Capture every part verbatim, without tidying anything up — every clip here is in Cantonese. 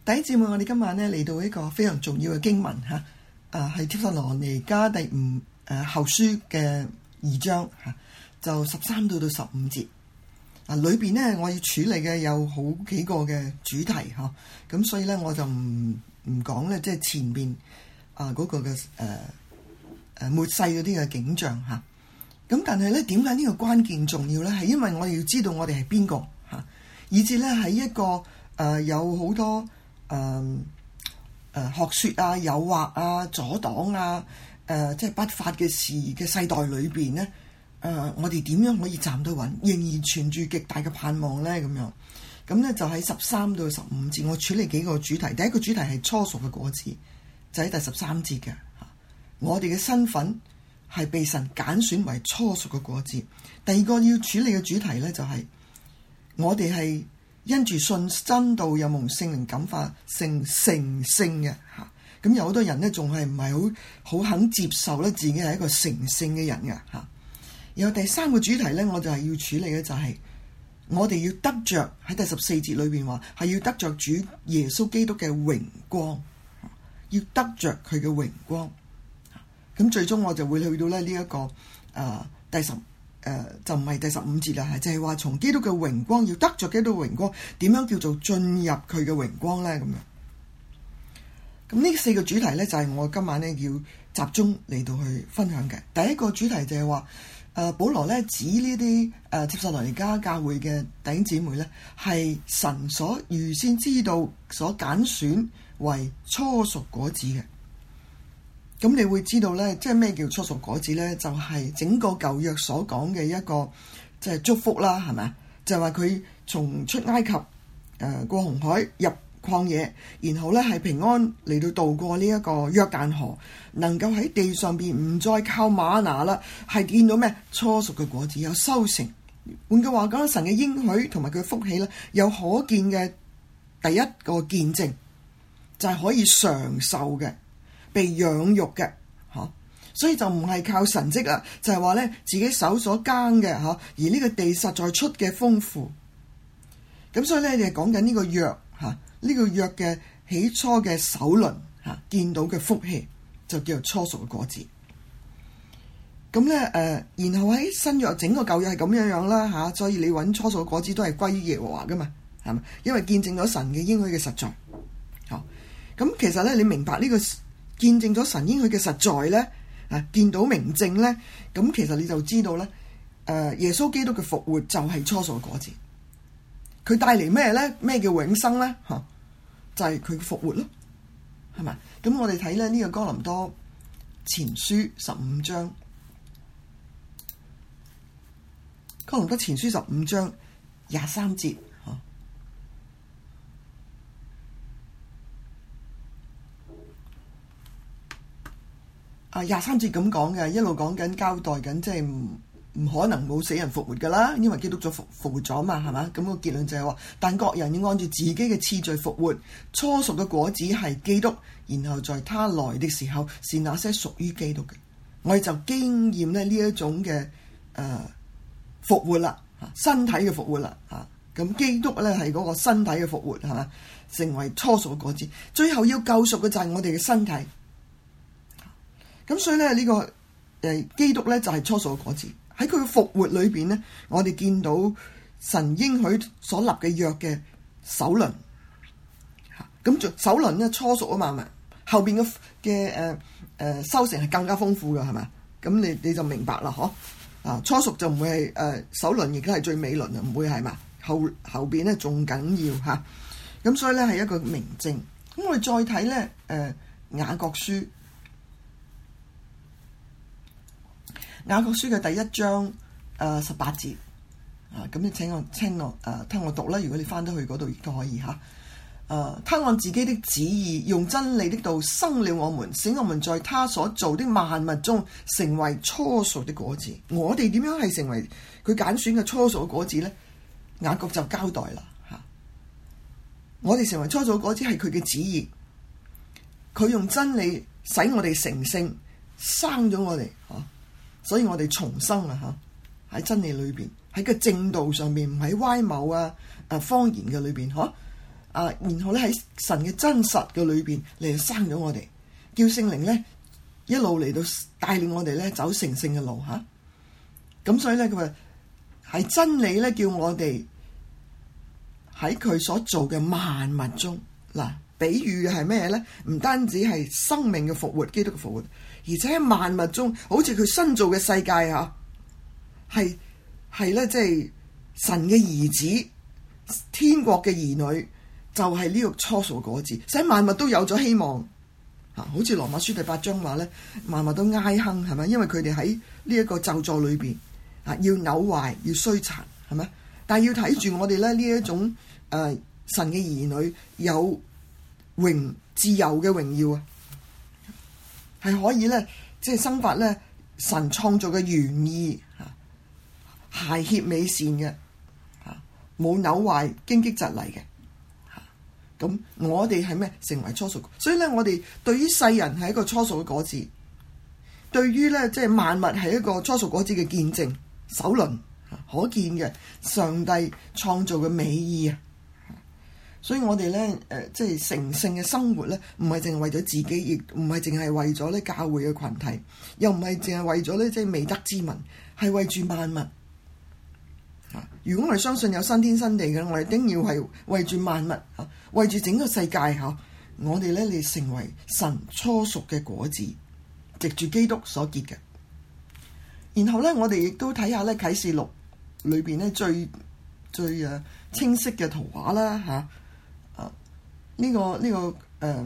弟兄姊妹，我哋今晚咧嚟到一個非常重要嘅經文吓，啊係帖撒羅尼迦第五誒後書嘅二章吓，就十三到到十五節。啊，裏邊咧我要處理嘅有好幾個嘅主題吓，咁所以咧我就唔唔講咧，即係前邊啊嗰個嘅誒誒末世嗰啲嘅景象吓。咁但係咧，點解呢個關鍵重要咧？係因為我哋要知道我哋係邊個吓，以至咧喺一個誒、呃、有好多誒誒、呃呃、學說啊、誘惑啊、阻擋啊、誒、呃、即係不法嘅事嘅世代裏邊咧，誒、呃、我哋點樣可以站得穩，仍然存住極大嘅盼望咧？咁樣咁咧就喺十三到十五節，我處理幾個主題。第一個主題係初熟嘅果子，就喺第十三節嘅吓，我哋嘅身份係被神揀選為初熟嘅果子。第二個要處理嘅主題呢，就係、是、我哋係因住信真道有蒙聖靈感化成成聖嘅吓。咁有好多人呢，仲係唔係好好肯接受咧自己係一個成聖嘅人嘅吓。然後第三個主題呢，我就係要處理嘅就係、是、我哋要得着喺第十四節裏邊話係要得着主耶穌基督嘅榮光，要得着佢嘅榮光。咁最終我就會去到咧呢一個誒、呃、第十誒、呃、就唔係第十五節啦，係就係話從基督嘅榮光要得着基督嘅榮光，點樣叫做進入佢嘅榮光咧？咁樣咁呢四個主題咧就係、是、我今晚咧要集中嚟到去分享嘅。第一個主題就係話誒保羅咧指呢啲誒帖撒羅尼迦教會嘅弟兄姊妹咧係神所預先知道所揀選為初熟果子嘅。咁你會知道咧，即係咩叫初熟果子咧？就係、是、整個舊約所講嘅一個即係祝福啦，係咪？就係話佢從出埃及誒、呃、過紅海入曠野，然後咧係平安嚟到渡過呢一個約旦河，能夠喺地上邊唔再靠嗎哪啦，係見到咩初熟嘅果子有收成。換句話講，神嘅應許同埋佢嘅福氣咧，有可見嘅第一個見證，就係、是、可以長壽嘅。被養育嘅嚇，所以就唔係靠神蹟啦，就係話咧自己手所耕嘅嚇，而呢個地實在出嘅豐富。咁所以咧，你係講緊呢個約嚇，呢、呢個約嘅起初嘅首輪嚇，見到嘅福氣就叫做初熟嘅果子。咁咧誒，然後喺新約整個舊約係咁樣樣啦嚇，所以你揾初熟嘅果子都係歸於耶和華噶嘛，係嘛？因為見證咗神嘅應許嘅實在。好，咁其實咧，你明白呢、呢個？見證咗神應許嘅實在咧，啊，見到明證咧，咁其實你就知道咧，誒，耶穌基督嘅復活就係初熟嘅果子，佢帶嚟咩咧？咩叫永生咧？吓，就係佢嘅復活咯，係咪？咁我哋睇咧呢個哥林多前書十五章，哥林多前書十五章廿三節。啊，廿三節咁講嘅，一路講緊交代緊，即係唔唔可能冇死人復活噶啦，因為基督咗復復活咗嘛，係嘛？咁、那個結論就係、是、話，但各人要按照自己嘅次序復活。初熟嘅果子係基督，然後在他來的時候是那些屬於基督嘅。我哋就經驗咧呢一種嘅誒復活啦，身體嘅復活啦，嚇、啊、咁基督咧係嗰個身體嘅復活，係嘛？成為初熟嘅果子，最後要救贖嘅就係我哋嘅身體。咁所以咧呢、這個誒、呃、基督咧就係、是、初熟嘅果子，喺佢嘅復活裏邊咧，我哋見到神應許所立嘅約嘅首輪，咁就首輪咧初熟啊嘛，咪後邊嘅嘅誒誒收成係更加豐富嘅，係咪？咁你你就明白啦，嗬啊，初熟就唔會係誒、呃、首輪，亦都係最尾輪啊，唔會係嘛，後後邊咧仲緊要吓，咁所以咧係一個明證。咁我哋再睇咧誒雅各書。雅各書嘅第一章誒十八節啊，咁你請我聽我誒、啊、聽我讀啦。如果你翻得去嗰度亦都可以嚇。誒、啊，他按自己的旨意，用真理的道生了我們，使我們在他所造的萬物中成為初熟的果子。我哋點樣係成為佢揀選嘅初熟嘅果子呢？雅各就交代啦嚇、啊。我哋成為初熟嘅果子係佢嘅旨意，佢用真理使我哋成聖，生咗我哋嚇。啊所以我哋重生啊！嚇喺真理裏邊，喺個正道上面，唔喺歪謬啊、誒謊言嘅裏邊，嗬啊，然後咧喺神嘅真實嘅裏邊嚟到生咗我哋，叫聖靈咧一路嚟到帶領我哋咧走成聖嘅路吓。咁、啊、所以咧佢話係真理咧叫我哋喺佢所做嘅萬物中，嗱，比喻嘅係咩咧？唔單止係生命嘅復活，基督嘅復活，而且喺萬物中，好似佢新造嘅世界吓，係係咧即係神嘅兒子，天國嘅兒女，就係、是、呢個初熟嘅果子，使萬物都有咗希望。吓，好似羅馬書第八章話咧，萬物都哀哼，係咪？因為佢哋喺呢一個咒詛裏邊啊，要朽壞，要衰殘，係咪？但係要睇住我哋咧呢一種誒、呃、神嘅兒女有榮自由嘅榮耀啊，係可以咧即係生發咧神創造嘅原意啊，諧諧美善嘅吓，冇朽壞、荊棘蒺藜嘅。咁我哋係咩？成為初熟，所以咧我哋對於世人係一個初熟嘅果子，對於咧即係萬物係一個初熟果子嘅見證，首輪可見嘅上帝創造嘅美意啊！所以我哋咧誒即係成聖嘅生活咧，唔係淨係為咗自己，亦唔係淨係為咗咧教會嘅群體，又唔係淨係為咗咧即係未得之民，係為住萬物。如果我哋相信有新天新地嘅，我哋一定要係為住萬物嚇，為住整個世界嚇，我哋咧嚟成為神初熟嘅果子，藉住基督所結嘅。然後咧，我哋亦都睇下咧啟示錄裏邊咧最最誒清晰嘅圖畫啦嚇，啊呢、這個呢、這個誒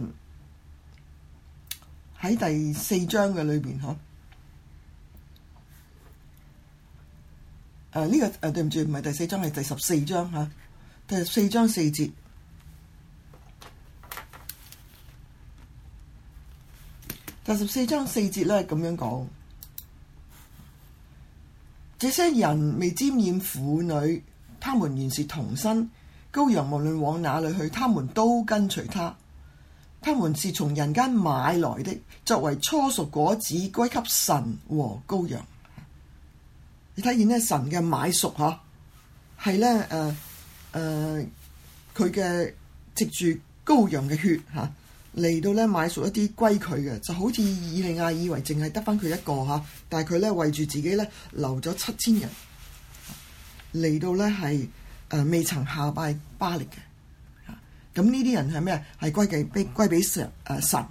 喺、呃、第四章嘅裏邊嗬。誒、啊、呢、這個誒、啊、對唔住，唔係第四章，係第十四章嚇、啊。第十四章四節，第十四章四節咧咁樣講：這些人未沾染婦女，他們原是童身。羔羊無論往哪裏去，他們都跟隨他。他們是從人間買來的，作為初熟果子歸給神和羔羊。你睇見咧，神嘅買贖嗬，係咧誒誒，佢嘅藉住羔羊嘅血吓嚟到咧買贖一啲歸佢嘅，就好似以利亞以為淨係得翻佢一個吓，但係佢咧為住自己咧留咗七千人嚟到咧係誒未曾下拜巴力嘅吓，咁呢啲人係咩？係歸給歸歸俾神誒神。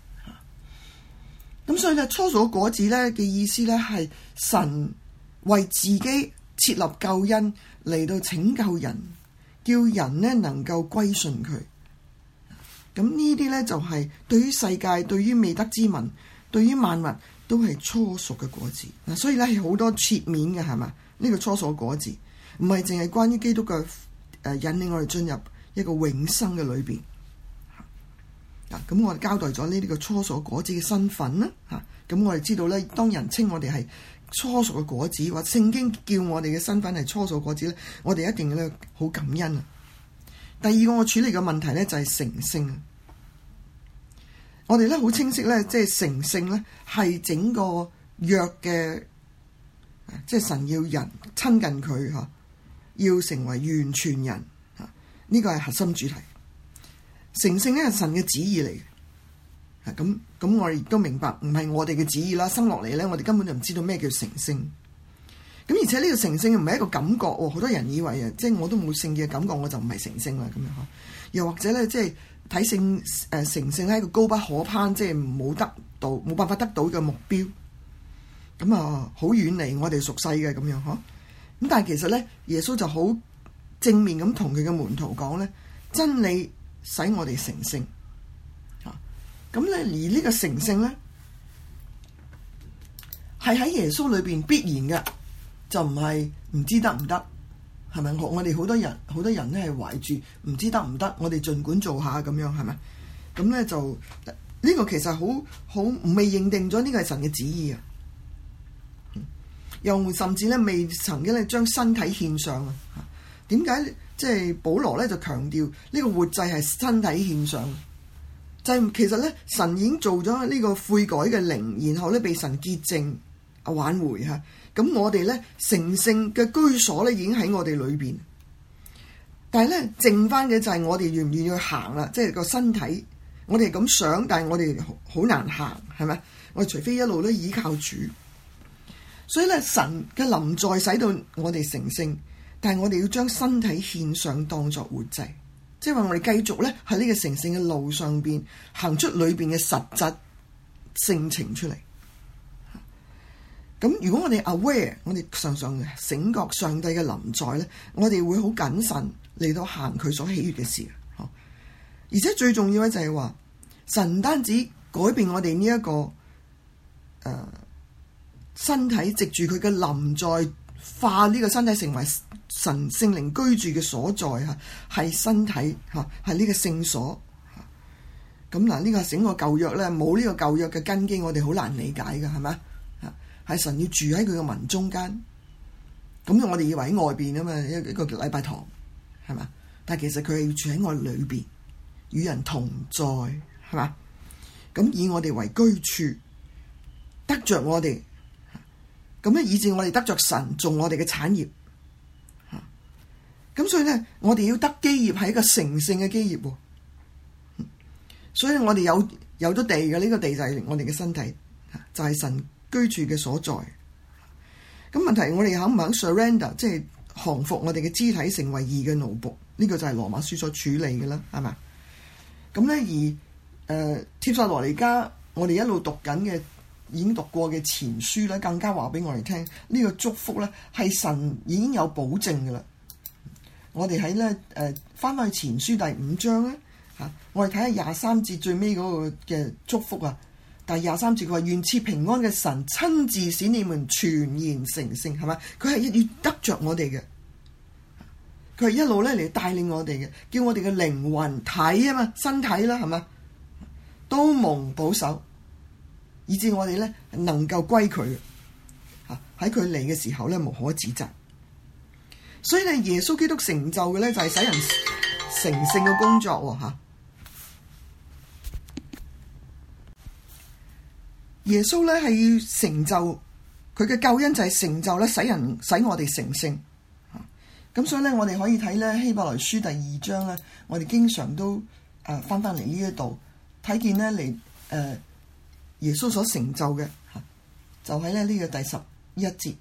咁所以咧初熟果子咧嘅意思咧係神為自己設立救恩嚟到拯救人，叫人呢能夠歸順佢。咁呢啲呢，就係對於世界、對於未得之民、對於萬物都係初熟嘅果子。嗱，所以咧係好多切面嘅，係嘛？呢個初熟果子唔係淨係關於基督嘅誒引領我哋進入一個永生嘅裏邊。嗱，咁我哋交代咗呢啲個初熟果子嘅身份啦。吓，咁我哋知道咧，當人稱我哋係初熟嘅果子，或聖經叫我哋嘅身份係初熟果子咧，我哋一定咧好感恩啊！第二個我處理嘅問題咧就係成聖。我哋咧好清晰咧，即係成聖咧係整個約嘅，即係神要人親近佢吓，要成為完全人吓，呢個係核心主題。成聖咧係神嘅旨意嚟嘅。咁咁，我哋亦都明白，唔係我哋嘅旨意啦。生落嚟咧，我哋根本就唔知道咩叫成聖。咁而且呢個成聖唔係一個感覺，好多人以為啊，即係我都冇聖嘅感覺，我就唔係成聖啦咁樣嗬。又或者咧，即係睇聖誒成聖係一個高不可攀，即係冇得到、冇辦法得到嘅目標。咁啊，好遠離我哋俗世嘅咁樣嗬。咁但係其實咧，耶穌就好正面咁同佢嘅門徒講咧，真理使我哋成聖。咁咧，而呢個成聖咧，係喺耶穌裏邊必然嘅，就唔係唔知得唔得，係咪？我我哋好多人，好多人咧係懷住唔知得唔得，我哋盡管做下咁樣，係咪？咁咧就呢、這個其實好好未認定咗呢個係神嘅旨意啊，又甚至咧未曾經咧將身體獻上啊。點解即係保羅咧就強調呢個活祭係身體獻上？就係其實咧，神已經做咗呢個悔改嘅靈，然後咧被神潔淨啊挽回嚇。咁我哋咧成聖嘅居所咧已經喺我哋裏邊。 但係咧剩翻嘅就係我哋願唔願意去行啦，即係個身體，我哋咁想，但係我哋好難行，係咪？我哋除非一路咧依靠主，所以咧神嘅臨在使到我哋成聖，但係我哋要將身體獻上當作活祭，即係話我哋繼續咧喺呢個成聖嘅路上邊行出裏邊嘅實質性情出嚟。咁如果我哋 aware， 我哋常常醒覺上帝嘅臨在咧，我哋會好謹慎嚟到行佢所喜悅嘅事。而且最重要咧就係話，神唔單止改變我哋呢一個誒、呃、身體，藉住佢嘅臨在，化呢個身體成為神聖靈居住嘅所在嚇，係身體嚇，係呢個聖所。咁嗱，呢個整個舊約咧，冇呢個舊約嘅根基，我哋好難理解嘅，係咪？係神要住喺佢嘅民中間，咁我哋以為喺外邊啊嘛，一個禮拜堂係嘛，但係其實佢係要住喺我裏邊，與人同在，係嘛？咁以我哋為居處，得着我哋，咁咧以致我哋得着神做我哋嘅產業，咁所以咧，我哋要得基業係一個成聖嘅基業，所以我哋有有咗地嘅，呢個地就係我哋嘅身體，就係神居住嘅所在。咁問題，我哋肯唔肯 surrender， 即係降服我哋嘅肢體成為義嘅奴僕？呢、這個就係羅馬書所處理嘅啦，係嘛？咁咧而誒帖撒羅尼迦，我哋一路讀緊嘅，已經讀過嘅前書咧，更加話俾我哋聽，呢、這個祝福咧係神已經有保證嘅啦。我哋喺咧誒翻返去前書第五章咧嚇，我哋睇下廿三節最尾嗰個嘅祝福啊。第廿三節佢話，願賜平安嘅神親自使你們全然成聖，係嘛？佢係要得着我哋嘅，佢係一路咧嚟帶領我哋嘅，叫我哋嘅靈魂體啊嘛，身體啦，係嘛，都蒙保守，以致我哋咧能夠歸佢嚇，喺佢嚟嘅時候咧無可指責。所以咧耶穌基督成就嘅咧就係使人成聖嘅工作喎嚇。耶穌咧係要成就佢嘅救恩，就係成就咧使人使我哋成聖。咁所以咧我哋可以睇咧希伯來書第二章咧，我哋經常都誒翻翻嚟呢一度睇見咧嚟誒耶穌所成就嘅，就喺咧呢個第十一節，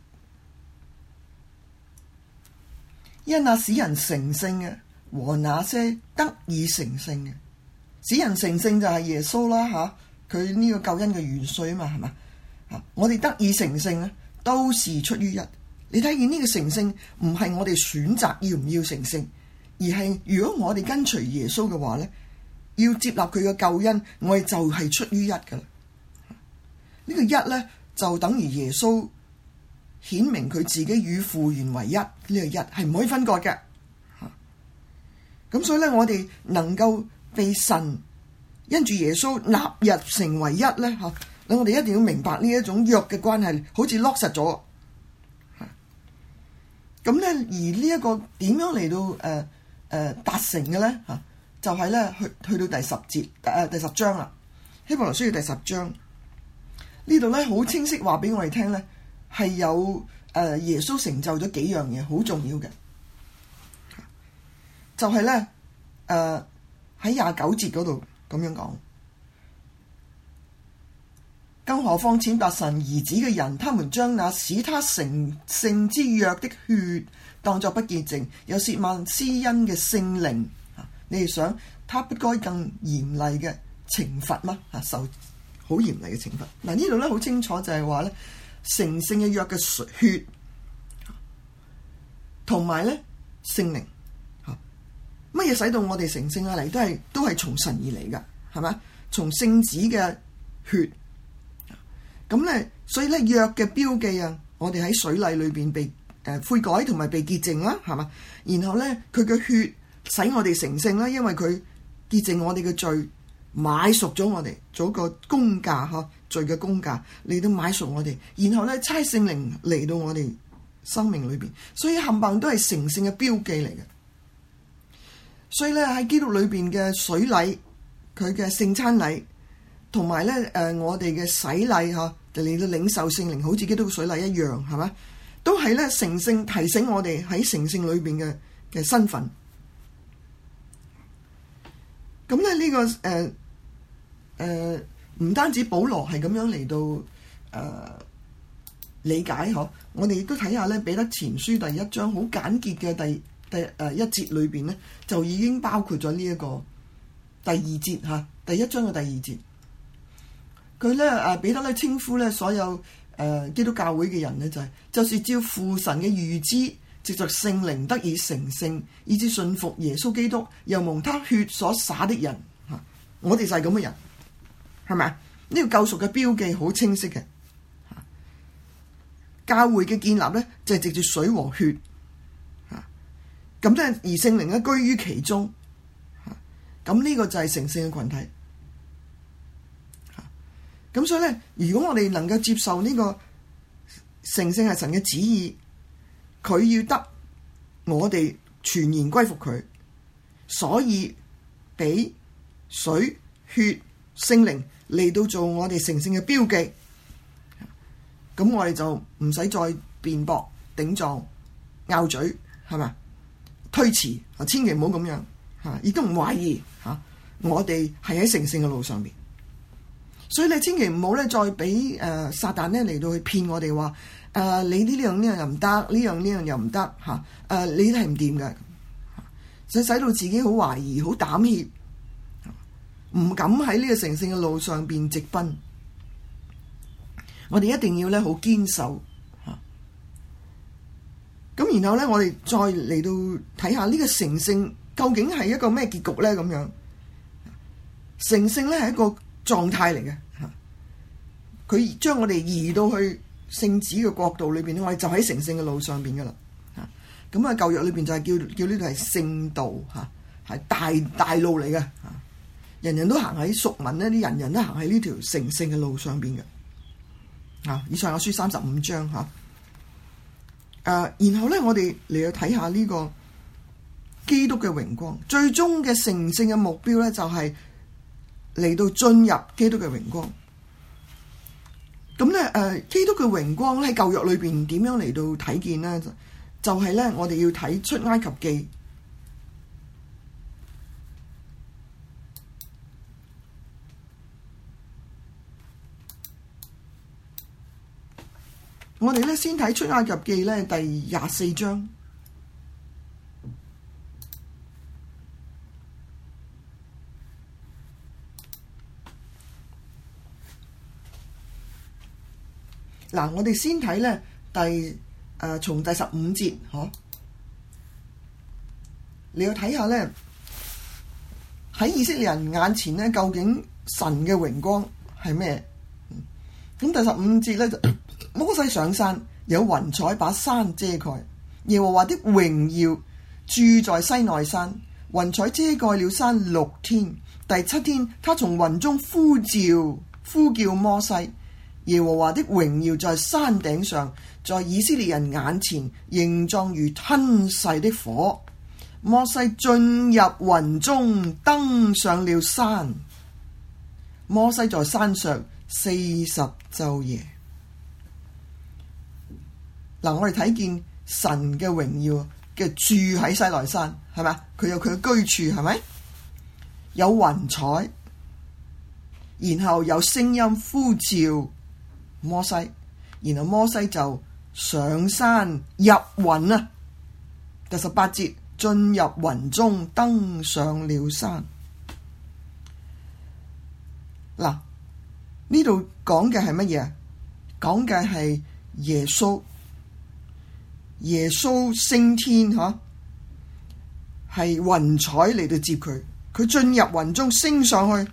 因那使人成聖嘅和那些得以成聖嘅，使人成聖就係耶穌啦吓。佢呢個救恩嘅元帥啊嘛，係嘛？啊，我哋得以成聖咧，都是出於一。你睇見呢個成聖唔係我哋選擇要唔要成聖，而係如果我哋跟隨耶穌嘅話咧，要接納佢嘅救恩，我哋就係出於一噶啦。呢個一咧就等於耶穌顯明佢自己與父原為一，呢個一係唔可以分割嘅。咁所以咧，我哋能夠被神因住耶穌納入成為一咧，嚇！我哋一定要明白呢一種約嘅關係，好似落實咗。咁咧，而呢一個點樣嚟到誒誒達成嘅咧？嚇，就係咧去去到第十節誒、呃、第十章啦。希伯來書嘅第十章呢度咧，好清晰話俾我哋聽咧，係有誒、呃、耶穌成就咗幾樣嘢，好重要嘅。就係咧誒喺廿九節嗰度。咁樣講，更何況踐踏神兒子嘅人，他們將那使他成聖之約的血當作不潔淨，又褻慢施恩嘅聖靈。你哋想，他不該更嚴厲嘅懲罰嗎？啊，受好嚴厲嘅懲罰。嗱，呢度咧好清楚就係話咧，成聖嘅約嘅血，同埋咧聖靈。乜嘢使到我哋成聖啊？嚟都係都係從神而嚟噶，係咪？從聖子嘅血，咁咧，所以咧約嘅標記啊，我哋喺水禮裏邊被誒、呃、悔改同埋被潔淨啦，係嘛？然後咧佢嘅血使我哋成聖啦，因為佢潔淨我哋嘅罪，買贖咗我哋，做個公價嗬，罪嘅公價嚟到買贖我哋，然後咧差聖靈嚟到我哋生命裏邊，所以冚唪唥都係成聖嘅標記嚟嘅。所以咧喺基督裏邊嘅水禮，佢嘅聖餐禮，同埋咧誒我哋嘅洗禮嚇，就嚟到領受聖靈，好似基督嘅水禮一樣，係咪？都係咧成聖提醒我哋喺成聖裏邊嘅嘅身份， 咁咧呢個誒誒唔單止保羅係咁樣嚟到誒、呃、理解嗬，我哋亦都睇下咧彼得前書第一章好簡潔嘅第第誒、呃、一節裏邊咧，就已經包括咗呢一個第二節嚇、啊，第一章嘅第二節。佢咧誒彼得咧稱呼咧所有誒、呃、基督教會嘅人咧就係、是、就是照父神嘅預知，藉着聖靈得以成聖，以致信服耶穌基督，又蒙他血所灑的人嚇、啊。我哋就係咁嘅人，係咪啊？呢、這個救贖嘅標記好清晰嘅、啊。教會嘅建立咧就係、是、藉住水和血嚇，咁、啊、咧而聖靈咧居於其中嚇，咁、啊、呢、這個就係成聖嘅群體。咁所以咧，如果我哋能夠接受呢個成聖係神嘅旨意，佢要得我哋全然歸服佢，所以俾水、血、聖靈嚟到做我哋成聖嘅標記。咁我哋就唔使再辯駁、頂撞、拗嘴，係咪？推辭啊，千祈唔好咁樣嚇，亦都唔懷疑嚇，我哋係喺成聖嘅路上邊。所以你千祈唔好咧，再俾誒撒旦咧嚟到去騙我哋話誒你呢樣呢樣又唔得，呢樣呢樣又唔得嚇，誒你係唔掂嘅，就使到自己好懷疑、好膽怯，唔敢喺呢個成聖嘅路上邊直奔。我哋一定要咧好堅守嚇。咁然後咧，我哋再嚟到睇下呢個成聖究竟係一個咩結局咧？咁樣成聖咧係一個狀態嚟嘅嚇，佢將我哋移到去聖子嘅國度裏邊，我哋就喺成聖嘅路上邊噶啦嚇。咁啊舊約裏邊就係叫叫呢度係聖道嚇，係大大路嚟嘅嚇，人人都行喺屬民呢啲人人都行喺呢條成聖嘅路上邊嘅嚇。以賽亞書三十五章嚇，誒、啊，然後咧我哋嚟到睇下呢個基督嘅榮光，最終嘅成聖嘅目標咧就係、是。嚟到進入基督嘅榮光，咁咧誒，基督嘅榮光喺舊約裏邊點樣嚟到睇見呢？就係、是、咧，我哋要睇出埃及記，我哋咧先睇出埃及記咧第廿四章。嗱，我哋先睇咧第誒、呃、從第十五節，嗬，你要睇下咧喺以色列人眼前咧，究竟神嘅榮光係咩？咁、嗯、第十五節咧就摩西上山，有雲彩把山遮蓋，耶和華的榮耀住在西奈山，雲彩遮蓋了山六天。第七天，他從雲中呼召呼叫摩西。耶和華的榮耀在山頂上，在以色列人眼前形狀如吞噬的火。摩西進入雲中，登上了山。摩西在山上四十晝夜。嗱，我哋睇見神嘅榮耀嘅住喺西奈山，係咪？佢有佢嘅居處，係咪？有雲彩，然後有聲音呼召摩西，然後摩西就上山入雲啊。第十八節，進入雲中，登上了山。嗱，呢度講嘅係乜嘢？講嘅係耶穌，耶穌升天吓，係雲彩嚟到接佢，佢進入雲中升上去。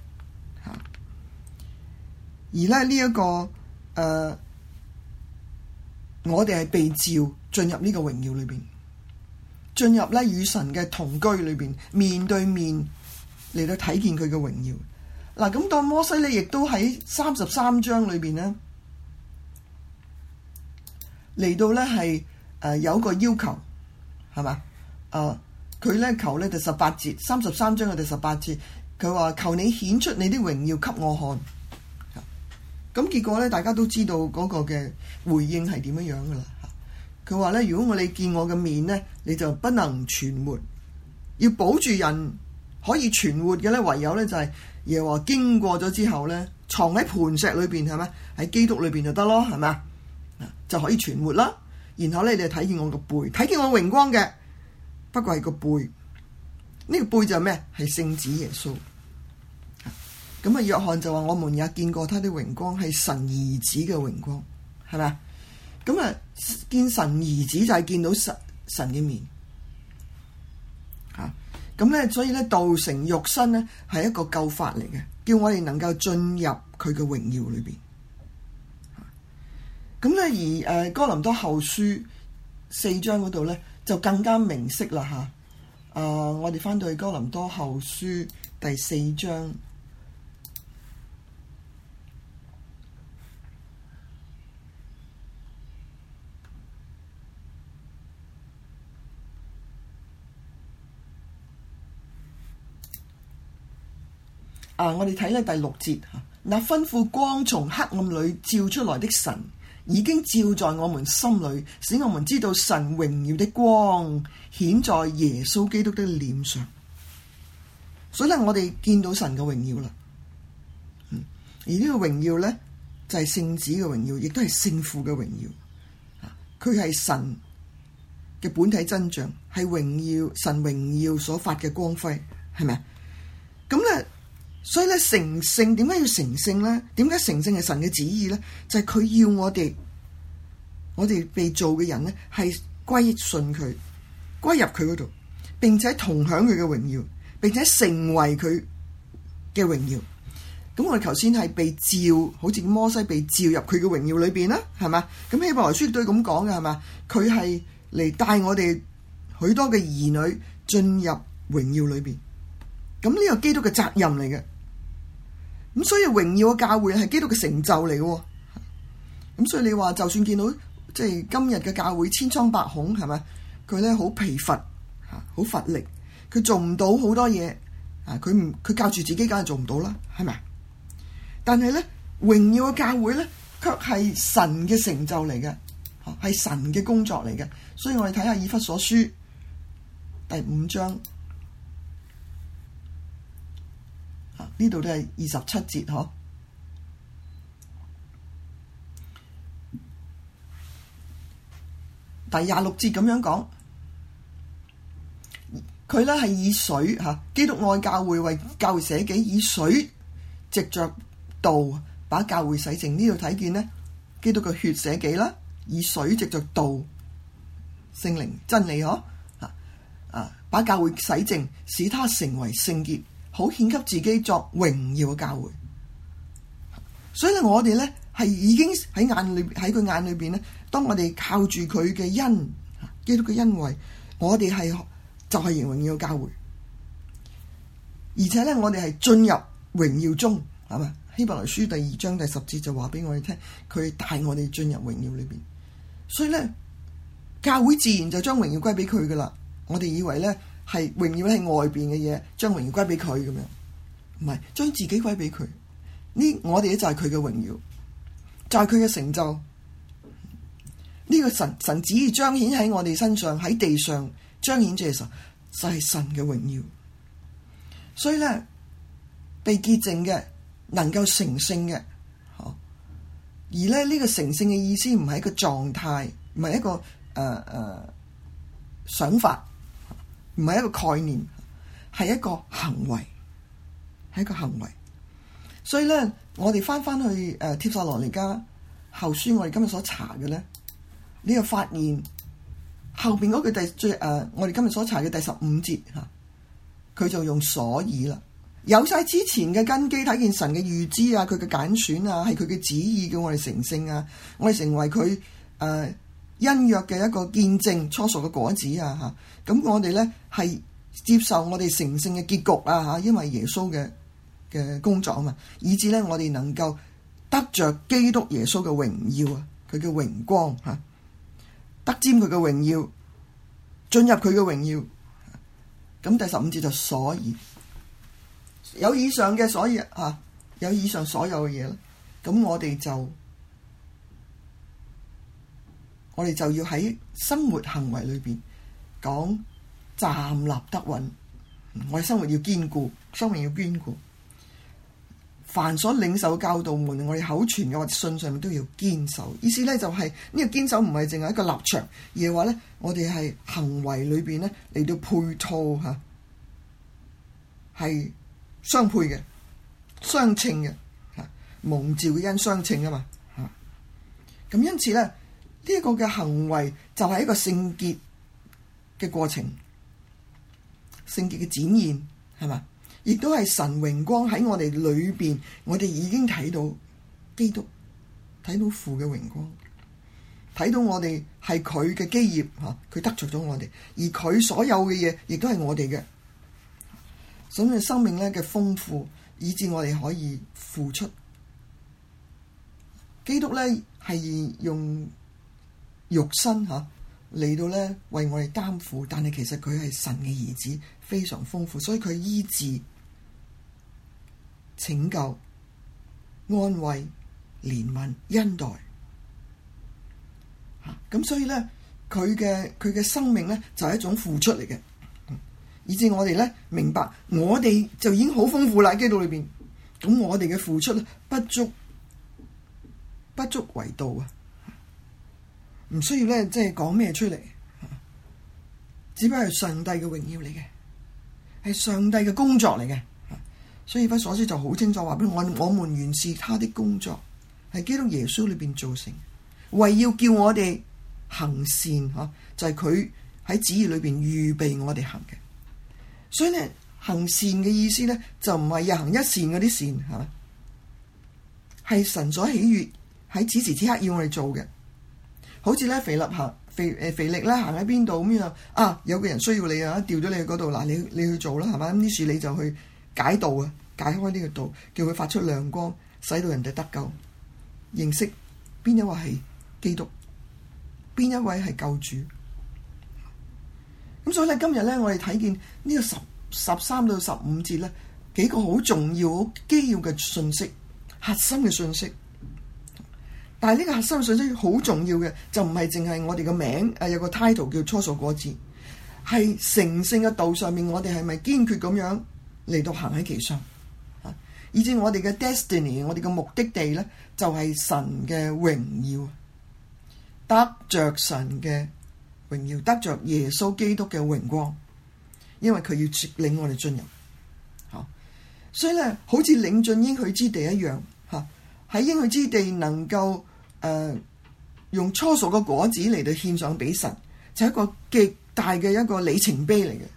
而咧呢一個。誒、uh，我哋係被召進入呢個榮耀裏邊，進入咧與神嘅同居裏邊，面對面嚟到睇見佢嘅榮耀。嗱，咁當摩西咧，亦都喺三十三章裏邊咧嚟到咧係誒有一個要求，係嘛？誒佢咧求咧第十八節，三十三章嘅第十八節，佢話求你顯出你的榮耀給我看。咁結果咧，大家都知道嗰個嘅回應係點樣樣噶啦。佢話咧，如果我哋見我嘅面咧，你就不能存活，要保住人可以存活嘅咧，唯有咧就係耶和華經過咗之後咧，藏喺磐石裏邊係咪？喺基督裏邊就得咯，係咪啊？就可以存活啦。然後咧，你就睇見我個背，睇見我榮光嘅，不過係個背。呢、這個背就係咩？係聖子耶穌。咁啊，約翰就話：我們也見過他的榮光，係神兒子嘅榮光，係咪啊？咁啊，見神兒子就係見到神神嘅面。嚇，咁咧，所以咧，道成肉身咧係一個救法嚟嘅，叫我哋能夠進入佢嘅榮耀裏邊。咁咧，而誒哥林多後書四章嗰度咧就更加明晰啦嚇。啊、呃，我哋翻到去哥林多後書第四章。啊！我哋睇咧第六節嚇，那吩咐光從黑暗裏照出來的神，已經照在我們心裏，使我們知道神榮耀的光顯在耶穌基督的臉上。所以咧，我哋見到神嘅榮耀啦。嗯，而呢個榮耀咧就係聖子嘅榮耀，亦都係聖父嘅榮耀。啊，佢係神嘅本體真像，係榮耀神榮耀所發嘅光輝，係咪啊？咁咧。所以咧，成聖點解要成聖咧？點解成聖係神嘅旨意咧？就係、是、佢要我哋，我哋被造嘅人咧，係歸順佢，歸入佢嗰度，並且同享佢嘅榮耀，並且成為佢嘅榮耀。咁我哋頭先係被召，好似摩西被召入佢嘅榮耀裏邊啦，係嘛？咁希伯來書都係咁講嘅，係嘛？佢係嚟帶我哋許多嘅兒女進入榮耀裏邊。咁呢個基督嘅責任嚟嘅。咁所以榮耀嘅教會係基督嘅成就嚟嘅，咁所以你話就算見到即係今日嘅教會千瘡百孔，係咪？佢咧好疲乏吓，好乏力，佢做唔到好多嘢啊！佢唔佢教住自己，梗係做唔到啦，係咪？但係咧榮耀嘅教會咧，卻係神嘅成就嚟嘅，係神嘅工作嚟嘅。所以我哋睇下以弗所書第五章。呢度都係二十七節嗬，第廿六節咁樣講，佢咧係以水吓，基督愛教會，為教會捨己，以水藉着道把教會洗淨。呢度睇見咧，基督嘅血捨己啦，以水藉着道聖靈真理嗬啊啊，把教會洗淨，使他成為聖潔，好獻給自己作榮耀嘅教會。所以咧，我哋咧係已經喺眼裏喺佢眼裏邊咧，當我哋靠住佢嘅恩，基督嘅恩惠，我哋係就係榮耀嘅教會。而且咧，我哋係進入榮耀中，係嘛？希伯來書第二章第十節就話俾我哋聽，佢帶我哋進入榮耀裏邊。所以咧，教會自然就將榮耀歸俾佢噶啦。我哋以為咧。係榮耀係外邊嘅嘢，將榮耀歸俾佢咁樣，唔係將自己歸俾佢。呢我哋咧就係佢嘅榮耀，就係佢嘅成就。呢、這個神神旨意彰顯喺我哋身上，喺地上彰顯嘅時候，就係神嘅榮耀。所以咧，被潔淨嘅能夠成聖嘅，嗬。而咧呢、這個成聖嘅意思唔係一個狀態，唔係一個誒誒、呃呃、想法。唔係一個概念，係一個行為，係一個行為。所以咧，我哋翻翻去誒帖撒羅尼迦後書，我哋今日所查嘅咧，你又發現後邊嗰句第最誒、呃，我哋今日所查嘅第十五節嚇，佢就用所以啦，有晒之前嘅根基，睇見神嘅預知啊，佢嘅揀選啊，係佢嘅旨意叫我哋成聖啊，我哋成為佢誒。呃恩約嘅一個見證，初熟嘅果子啊嚇，咁我哋咧係接受我哋成聖嘅結局啊嚇，因為耶穌嘅嘅工作啊嘛，以致咧我哋能夠得着基督耶穌嘅榮耀啊，佢嘅榮光嚇，得沾佢嘅榮耀，進入佢嘅榮耀。咁第十五節就所以有以上嘅所以嚇，有以上所有嘅嘢咧，咁我哋就。我哋就要喺生活行為裏邊講站立得穩， 我哋生活要堅固，生命要堅固。凡所領受教導們，我哋口傳嘅或者信上面都要堅守。意思咧就係、是、呢、這個堅守唔係淨係一個立場，而係話咧我哋係行為裏邊咧嚟到配套吓，係相配嘅、相稱嘅吓，蒙召嘅恩相稱啊嘛吓。咁因此咧呢一、這個嘅行為就係一個聖潔嘅過程，聖潔嘅展現係嘛。亦都係神榮光喺我哋裏邊，我哋已經睇到基督，睇到父嘅榮光，睇到我哋係佢嘅基業嚇，佢得着咗我哋，而佢所有嘅嘢亦都係我哋嘅，所以生命咧嘅豐富，以致我哋可以付出。基督咧係用肉身嚇嚟到咧為我哋擔負，但係其實佢係神嘅兒子，非常豐富，所以佢醫治、拯救、安慰、憐憫、恩待，吓咁所以咧，佢嘅佢嘅生命咧就係一種付出嚟嘅，以致我哋咧明白，我哋就已經好豐富啦，基督裏邊，咁我哋嘅付出咧不足不足為道啊，唔需要咧即係講咩出嚟，只不過係上帝嘅榮耀嚟嘅，係上帝嘅工作嚟嘅。所以以弗所書就好清楚話俾我，我們原是他的工作，係基督耶穌裏邊造成，為要叫我哋行善，嗬，就係佢喺旨意裏邊預備我哋行嘅。所以咧，行善嘅意思咧，就唔係日行一善嗰啲善，係嘛，係神所喜悅喺此時此刻要我哋做嘅。好似咧，腓力行腓誒腓力咧行喺邊度咁樣啊，有個人需要你啊，調咗你去嗰度，嗱，你你去做啦，係嘛，咁於是你就去解道啊，解開呢個道，叫佢發出亮光，使到人哋得救，認識邊一位係基督，邊一位係救主。咁所以咧，今日咧，我哋睇見呢個十十三到十五節咧，幾個好重要、好基要嘅信息，核心嘅信息。但係呢個核心嘅信息好重要嘅，就唔係淨係我哋個名誒有個 title 叫初熟果子，係成聖嘅道上面，我哋係咪堅決咁樣嚟到行喺其上，以至我哋嘅 destiny， 我哋嘅目的地咧，就係、是、神嘅榮耀，得着神嘅榮耀，得着耶穌基督嘅榮光，因為佢要領領我哋進入，吓，所以咧，好似領進應許之地一樣，吓，喺應許之地能夠誒、呃、用初熟嘅果子嚟到獻上俾神，就係、是、一個極大嘅一個里程碑嚟嘅。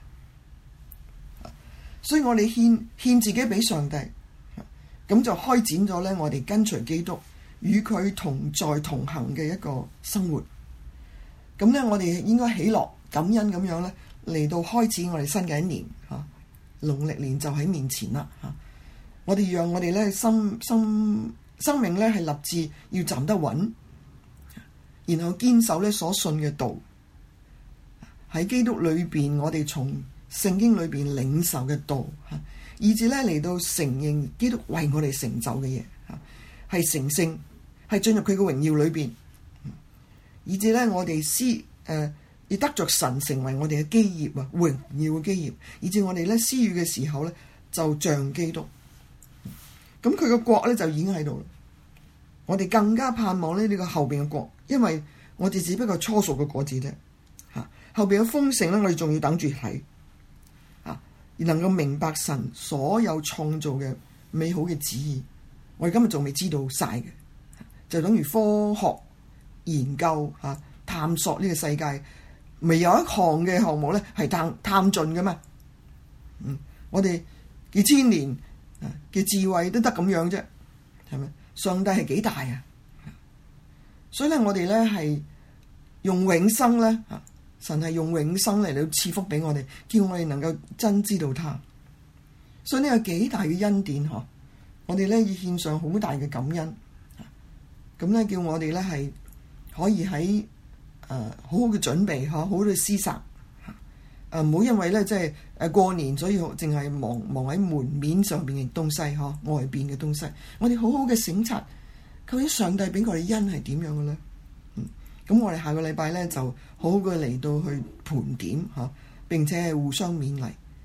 所以我哋獻獻自己俾上帝，咁就開展咗咧我哋跟隨基督與佢同在同行嘅一個生活。咁咧我哋應該喜樂感恩咁樣咧嚟到開始我哋新嘅一年吓，農曆年就喺面前啦吓。我哋讓我哋咧心心生命咧係立志要站得穩，然後堅守咧所信嘅道，喺基督裏邊我哋從聖經裏邊領受嘅道，以至咧嚟到承認基督為我哋成就嘅嘢，係成聖，係進入佢嘅榮耀裏邊，以至咧我哋施誒要得着神成為我哋嘅基業啊，榮耀嘅基業，以至我哋咧施予嘅時候咧就像基督，咁佢嘅國咧就已經喺度啦。我哋更加盼望咧呢個後邊嘅國，因為我哋只不過初熟嘅果子啫，吓，後邊嘅豐盛咧我哋仲要等住睇。而能夠明白神所有創造嘅美好嘅旨意，我哋今日仲未知道晒嘅，就等於科學研究吓、啊、探索呢個世界，未有一項嘅項目咧係探探盡嘅嘛。嗯，我哋幾千年嘅智慧都得咁樣啫，係咪？上帝係幾大啊？所以咧，我哋咧係用永生咧吓。神係用永生嚟到賜福俾我哋，叫我哋能夠真知道他。所以呢個幾大嘅恩典嗬，我哋咧要獻上好大嘅感恩。咁咧叫我哋咧係可以喺誒、呃、好好嘅準備嗬，好好嘅施撒。誒唔好因為咧即係誒過年，所以淨係忙忙喺門面上邊嘅東西嗬，外邊嘅東西。我哋好好嘅省察，究竟上帝俾我哋恩係點樣嘅咧？咁我哋下個禮拜咧就好好嘅嚟到去盤點嚇，並且係互相勉勵，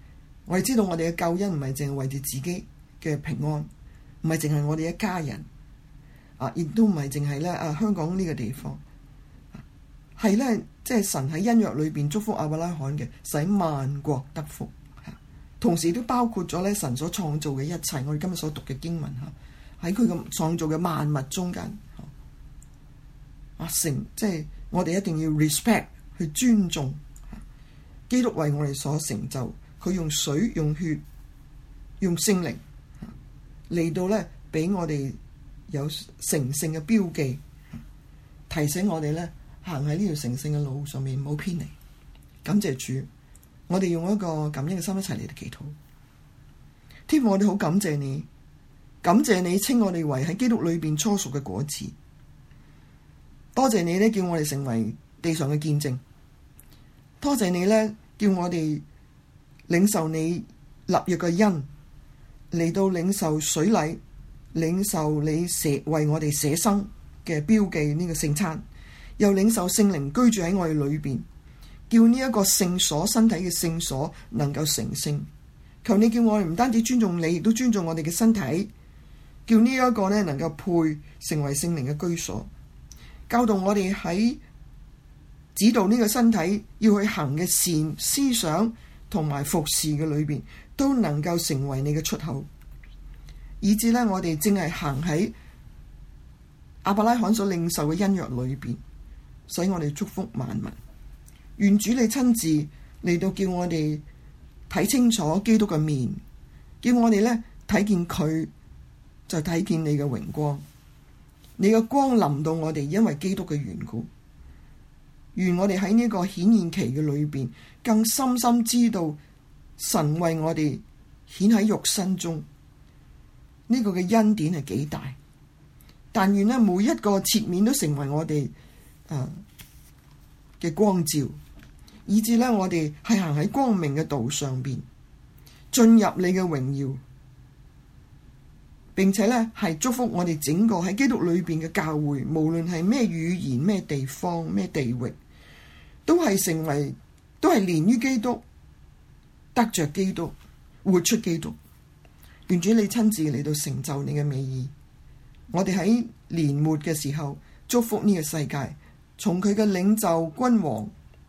我哋知道我哋嘅救恩唔係淨係為住自己嘅平安，唔係淨係我哋一家人啊，亦都唔係淨係咧啊香港呢個地方，係咧即係神喺恩約裏邊祝福亞伯拉罕嘅，使萬國得福。同時都包括咗咧神所創造嘅一切，我哋今日所讀嘅經文嚇，喺佢嘅創造嘅萬物中間啊，成即係我哋一定要 respect 去尊重基督為我哋所成就。佢用水、用血、用聖靈嚟到咧，俾我哋有成聖嘅標記，提醒我哋咧行喺呢條成聖嘅路上面唔好偏離。感謝主，我哋用一個感恩嘅心一齊嚟到祈禱。天父，我哋好感謝你，感謝你稱我哋為喺基督裏邊初熟嘅果子。多謝你咧，叫我哋成為地上嘅見證。多謝你咧，叫我哋領受你立約嘅恩，嚟到領受水禮，領受你捨為我哋捨生嘅標記呢個聖餐，又領受聖靈居住喺我哋裏邊，叫呢一個聖所身體嘅聖所能夠成聖。求你叫我哋唔單止尊重你，亦都尊重我哋嘅身體，叫呢一個咧能夠配成為聖靈嘅居所，教導我哋喺指導呢個身體要去行嘅善思想同埋服侍嘅裏邊，都能夠成為你嘅出口，以致呢，我哋正係行喺亞伯拉罕所領受嘅恩約裏邊，使我哋祝福萬民。願主你親自嚟到叫我哋睇清楚基督嘅面，叫我哋呢睇見佢就睇見你嘅榮光，你嘅光臨到我哋，因為基督嘅緣故。願我哋喺呢個顯現期嘅裏邊，更深深知道神為我哋顯喺肉身中呢個嘅恩典係幾大。但願呢每一個切面都成為我哋誒嘅光照，以致呢我哋係行喺光明嘅道上邊，進入你嘅榮耀，並且呢係祝福我哋整個喺基督裏邊嘅教會，無論係咩語言、咩地方、咩地域，都係成為，都係連於基督，得着基督，活出基督。願主你親自嚟到成就你嘅美意。我哋喺年末嘅時候祝福呢個世界，從佢嘅領袖、君王、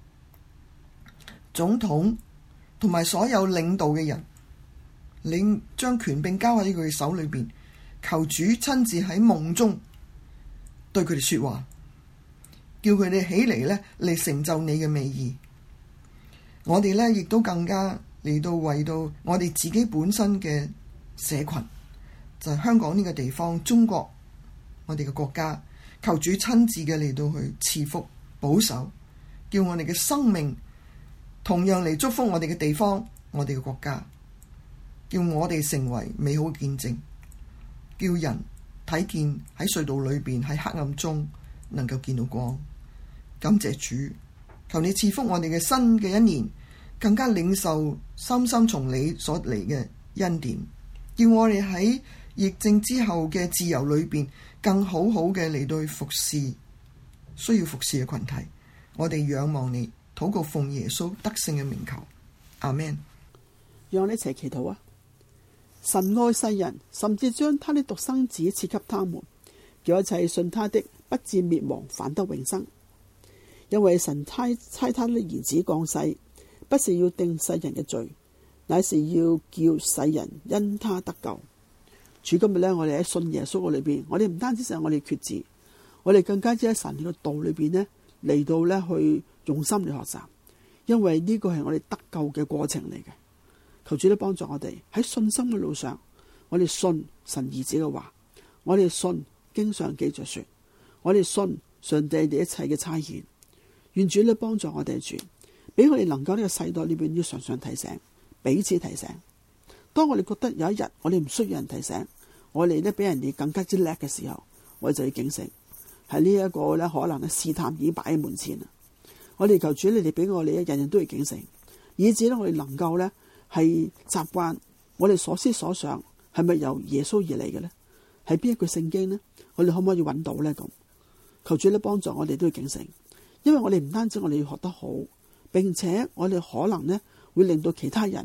總統同埋所有領導嘅人，你將權柄交喺佢嘅手裏邊，求主親自喺夢中對佢哋說話，叫佢哋起嚟咧嚟成就你嘅美意。我哋咧亦都更加嚟到為到我哋自己本身嘅社群，就係香港呢個地方，中國我哋嘅國家，求主親自嘅嚟到去賜福保守，叫我哋嘅生命同樣嚟祝福我哋嘅地方，我哋嘅國家，叫我哋成為美好嘅見證，叫人睇見喺隧道裏邊，喺黑暗中能夠見到光。感謝主，求你賜福我哋嘅新嘅一年，更加領受深深從你所嚟嘅恩典，叫我哋喺疫症之後嘅自由裏邊，更好好嘅嚟到去服侍需要服侍嘅群體。我哋仰望你，禱告奉耶穌得勝嘅名求，阿們。 讓我哋一齊祈禱啊！神愛世人，甚至將他的獨生子賜給他們，叫一切信他的不至滅亡，反得永生。因為神差差他的兒子降世，不是要定世人嘅罪，乃是要叫世人因他得救。主，今日呢，我哋喺信耶穌嘅裏邊，我哋唔單止係我哋決志，我哋更加之喺神嘅道裏邊呢，嚟到呢去用心嚟學習，因為呢個係我哋得救嘅過程嚟嘅。求主都幫助我哋喺信心嘅路上，我哋信神兒子嘅話，我哋信經上記着說，我哋信上帝哋一切嘅差遣。願主咧幫助我哋主，俾我哋能夠呢個世代裏邊要常常提醒，彼此提醒。當我哋覺得有一日我哋唔需要人提醒，我哋咧比人哋更加之叻嘅時候，我哋就要警醒。喺呢一個咧可能咧試探已經擺喺門前啦。我哋求主你哋俾我哋咧人人都要警醒，以至咧我哋能夠咧係習慣我哋所思所想係咪由耶穌而嚟嘅咧？係邊一句聖經呢？我哋可唔可以揾到咧？咁求主咧幫助我哋都要警醒。因為我哋唔單止我哋要學得好，並且我哋可能呢會令到其他人呢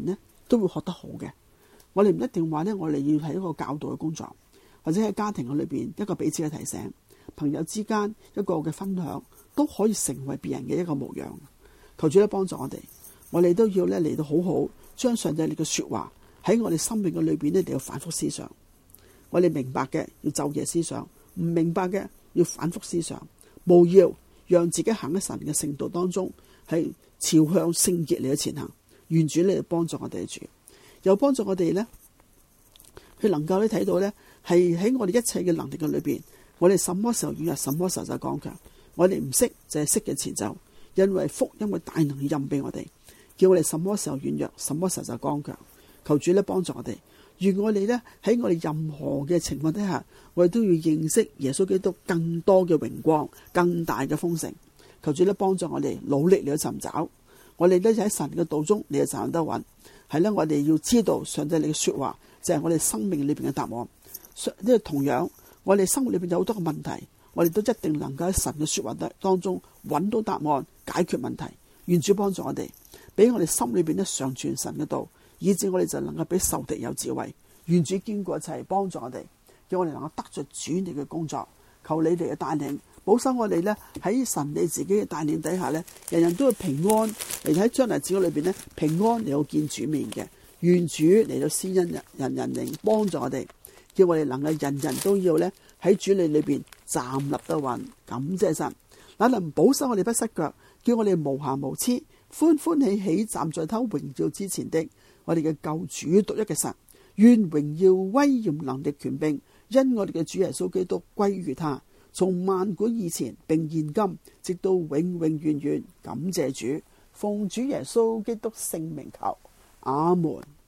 都會學得好嘅。我哋唔一定話呢，我哋要喺一個教導嘅工作，或者喺家庭嘅裏邊一個彼此嘅提醒，朋友之間一個嘅分享，都可以成為別人嘅一個模樣。求主咧幫助我哋，我哋都要咧嚟到好好將上帝你嘅說話喺我哋生命嘅裏邊呢，嚟到反覆思想。我哋明白嘅要晝夜思想，唔明白嘅要反覆思想，務要讓自己行喺神嘅聖道當中，係朝向聖潔嚟嘅前行。願主嚟幫助我哋主，又幫助我哋呢，佢能夠咧睇到呢，係喺我哋一切嘅能力嘅裏邊，我哋什麼時候軟弱，什麼時候就剛強。我哋唔識就係識嘅前奏，因為福音嘅大能任俾我哋，叫我哋什麼時候軟弱，什麼時候就剛強。求主咧幫助我哋，願我哋呢，喺我哋任何嘅情況底下，我哋都要認識耶穌基督更多嘅榮光，更大嘅豐盛。求主咧幫助我哋努力嚟去尋找，我哋咧喺神嘅道中，你就站得穩。係咧，我哋要知道上帝你嘅說話就係我哋生命裏邊嘅答案。呢個同樣，我哋生活裏邊有好多嘅問題，我哋都一定能夠喺神嘅說話當中揾到答案，解決問題。願主幫助我哋，俾我哋心裏邊咧常存神嘅道，以致我哋就能夠俾仇敵有智慧。願主堅固一齊幫助我哋，叫我哋能夠得着主你嘅工作。求你哋嘅帶領，保守我哋呢喺神你自己嘅帶領底下呢，人人都會平安嚟喺將來子女裏邊呢，平安嚟到見主面嘅。願主嚟到施恩人人人靈幫助我哋，叫我哋能夠人人都要呢喺主你裏邊站立得穩。感謝神，那能保守我哋不失腳，叫我哋無瑕無疵，歡歡喜喜站在他榮耀之前的我哋嘅救主獨一嘅神。願榮耀威嚴能力權柄因我哋嘅主耶穌基督歸於他，從萬古以前並現今直到永永遠遠。感謝主，奉主耶穌基督聖名求，阿門。